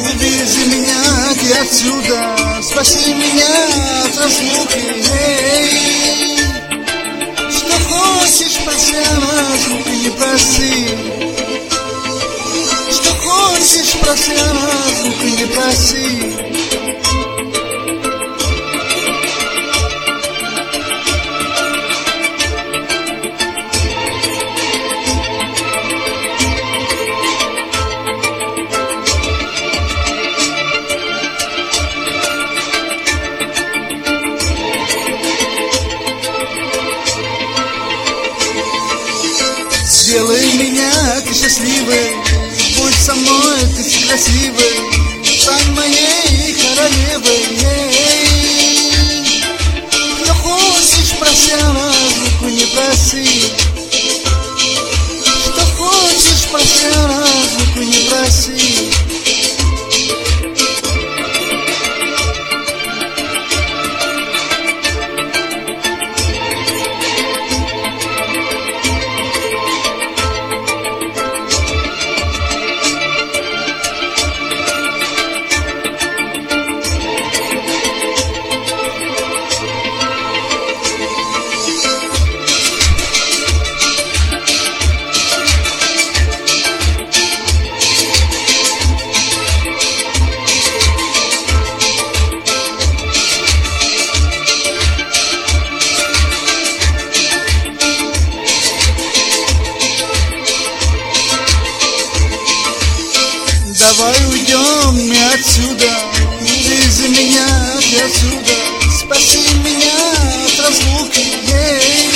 Вывези меня ты отсюда, спаси меня от разлуки. Эй, что хочешь, проси о звук и не проси. Что хочешь, проси о звук и не проси. Сделай меня ты счастливой, будь со мной ты красивой, стань моей королевой. Что хочешь, проси о звук не проси. Что хочешь, проси о звук не проси. Давай уйдем мы отсюда, вывези меня ты отсюда, спаси меня от разлуки.